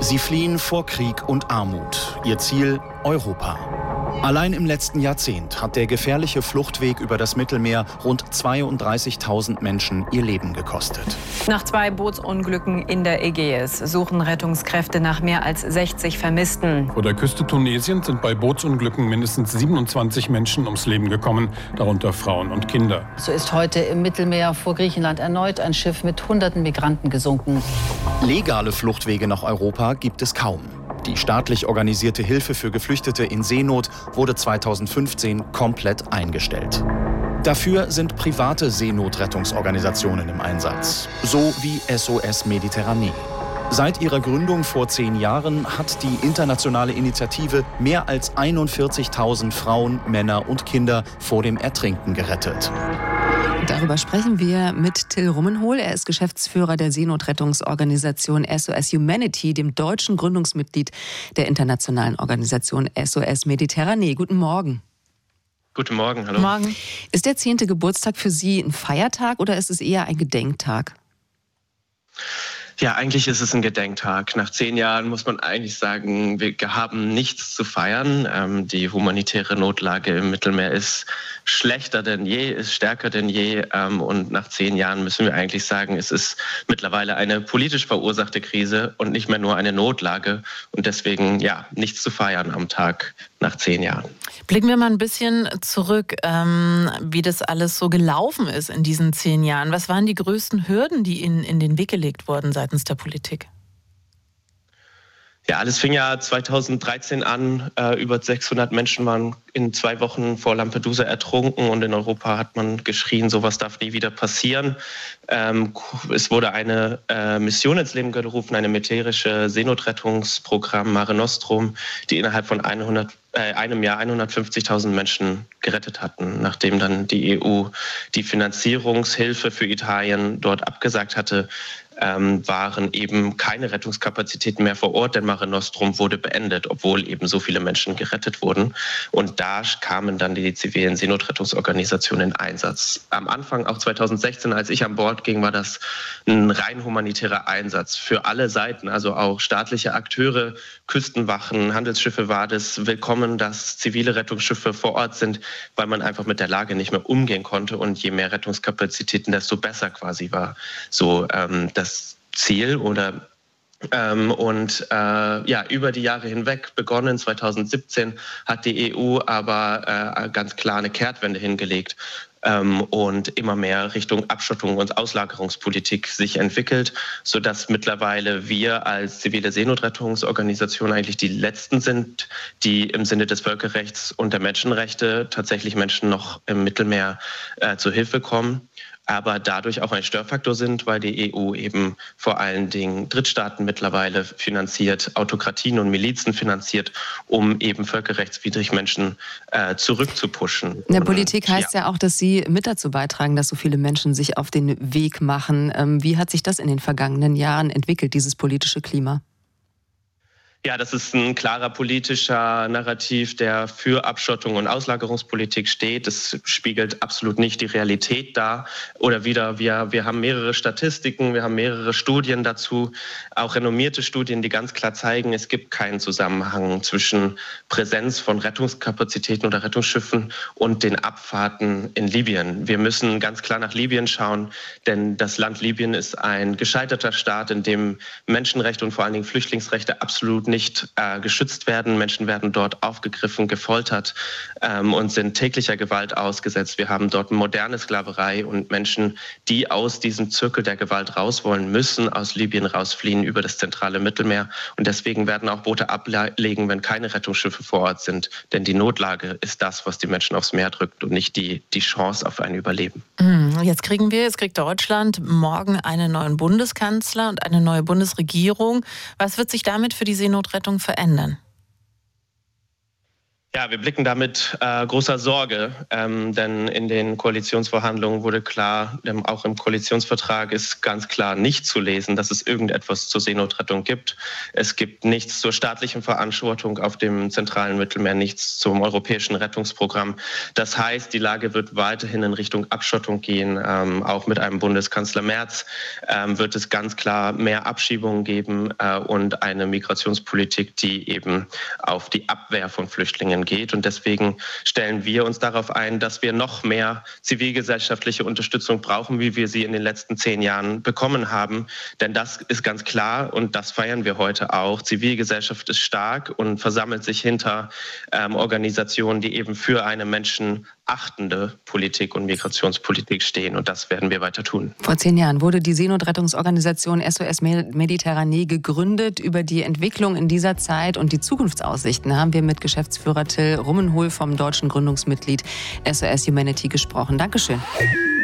Sie fliehen vor Krieg und Armut. Ihr Ziel Europa. Allein im letzten Jahrzehnt hat der gefährliche Fluchtweg über das Mittelmeer rund 32.000 Menschen ihr Leben gekostet. Nach 2 Bootsunglücken in der Ägäis suchen Rettungskräfte nach mehr als 60 Vermissten. Vor der Küste Tunesiens sind bei Bootsunglücken mindestens 27 Menschen ums Leben gekommen, darunter Frauen und Kinder. So ist heute im Mittelmeer vor Griechenland erneut ein Schiff mit Hunderten Migranten gesunken. Legale Fluchtwege nach Europa gibt es kaum. Die staatlich organisierte Hilfe für Geflüchtete in Seenot wurde 2015 komplett eingestellt. Dafür sind private Seenotrettungsorganisationen im Einsatz, so wie SOS Mediterranee. Seit ihrer Gründung vor 10 Jahren hat die internationale Initiative mehr als 41.000 Frauen, Männer und Kinder vor dem Ertrinken gerettet. Darüber sprechen wir mit Till Rummenhol. Er ist Geschäftsführer der Seenotrettungsorganisation SOS Humanity, dem deutschen Gründungsmitglied der internationalen Organisation SOS Mediterranee. Guten Morgen. Guten Morgen, hallo. Morgen. Ist der 10. Geburtstag für Sie ein Feiertag oder ist es eher ein Gedenktag? Ja, eigentlich ist es ein Gedenktag. Nach 10 Jahren muss man eigentlich sagen, wir haben nichts zu feiern. Die humanitäre Notlage im Mittelmeer ist schlechter denn je, ist stärker denn je. Und nach 10 Jahren müssen wir eigentlich sagen, es ist mittlerweile eine politisch verursachte Krise und nicht mehr nur eine Notlage. Und deswegen, ja, nichts zu feiern am Tag nach 10 Jahren. Blicken wir mal ein bisschen zurück, wie das alles so gelaufen ist in diesen 10 Jahren. Was waren die größten Hürden, die Ihnen in den Weg gelegt wurden seitens der Politik? Ja, alles fing ja 2013 an. Über 600 Menschen waren in 2 Wochen vor Lampedusa ertrunken und in Europa hat man geschrien, sowas darf nie wieder passieren. Es wurde eine Mission ins Leben gerufen, eine militärische Seenotrettungsprogramm Mare Nostrum, die innerhalb von einem Jahr 150.000 Menschen gerettet hatten, nachdem dann die EU die Finanzierungshilfe für Italien dort abgesagt hatte. Waren eben keine Rettungskapazitäten mehr vor Ort, denn Mare Nostrum wurde beendet, obwohl eben so viele Menschen gerettet wurden. Und da kamen dann die zivilen Seenotrettungsorganisationen in Einsatz. Am Anfang, auch 2016, als ich an Bord ging, war das ein rein humanitärer Einsatz für alle Seiten, also auch staatliche Akteure, Küstenwachen, Handelsschiffe war das willkommen, dass zivile Rettungsschiffe vor Ort sind, weil man einfach mit der Lage nicht mehr umgehen konnte. Und je mehr Rettungskapazitäten, desto besser quasi war so das Ziel über die Jahre hinweg begonnen. 2017 hat die EU aber ganz klar eine Kehrtwende hingelegt und immer mehr Richtung Abschottung und Auslagerungspolitik sich entwickelt, sodass mittlerweile wir als zivile Seenotrettungsorganisation eigentlich die Letzten sind, die im Sinne des Völkerrechts und der Menschenrechte tatsächlich Menschen noch im Mittelmeer zur Hilfe kommen, aber dadurch auch ein Störfaktor sind, weil die EU eben vor allen Dingen Drittstaaten mittlerweile finanziert, Autokratien und Milizen finanziert, um eben völkerrechtswidrig Menschen zurückzupuschen. In der Politik heißt ja auch, dass Sie mit dazu beitragen, dass so viele Menschen sich auf den Weg machen. Wie hat sich das in den vergangenen Jahren entwickelt, dieses politische Klima? Ja, das ist ein klarer politischer Narrativ, der für Abschottung und Auslagerungspolitik steht. Das spiegelt absolut nicht die Realität dar. Oder wieder, wir haben mehrere Statistiken, wir haben mehrere Studien dazu, auch renommierte Studien, die ganz klar zeigen, es gibt keinen Zusammenhang zwischen Präsenz von Rettungskapazitäten oder Rettungsschiffen und den Abfahrten in Libyen. Wir müssen ganz klar nach Libyen schauen, denn das Land Libyen ist ein gescheiterter Staat, in dem Menschenrechte und vor allen Dingen Flüchtlingsrechte absolut nicht geschützt werden. Menschen werden dort aufgegriffen, gefoltert und sind täglicher Gewalt ausgesetzt. Wir haben dort moderne Sklaverei und Menschen, die aus diesem Zirkel der Gewalt raus wollen, müssen aus Libyen rausfliehen über das zentrale Mittelmeer. Und deswegen werden auch Boote ablegen, wenn keine Rettungsschiffe vor Ort sind. Denn die Notlage ist das, was die Menschen aufs Meer drückt und nicht die Chance auf ein Überleben. Jetzt kriegt Deutschland morgen einen neuen Bundeskanzler und eine neue Bundesregierung. Was wird sich damit für die Seenotrettung verändern? Ja, wir blicken da mit großer Sorge, denn in den Koalitionsverhandlungen wurde klar, auch im Koalitionsvertrag ist ganz klar nicht zu lesen, dass es irgendetwas zur Seenotrettung gibt. Es gibt nichts zur staatlichen Verantwortung auf dem zentralen Mittelmeer, nichts zum europäischen Rettungsprogramm. Das heißt, die Lage wird weiterhin in Richtung Abschottung gehen. Auch mit einem Bundeskanzler Merz wird es ganz klar mehr Abschiebungen geben und eine Migrationspolitik, die eben auf die Abwehr von Flüchtlingen geht. Und deswegen stellen wir uns darauf ein, dass wir noch mehr zivilgesellschaftliche Unterstützung brauchen, wie wir sie in den letzten 10 Jahren bekommen haben. Denn das ist ganz klar und das feiern wir heute auch. Zivilgesellschaft ist stark und versammelt sich hinter Organisationen, die eben für eine menschenachtende Politik und Migrationspolitik stehen. Und das werden wir weiter tun. Vor 10 Jahren wurde die Seenotrettungsorganisation SOS Mediterranee gegründet. Über die Entwicklung in dieser Zeit und die Zukunftsaussichten haben wir mit Geschäftsführer Till Rummenhol vom deutschen Gründungsmitglied SOS Humanity gesprochen. Dankeschön.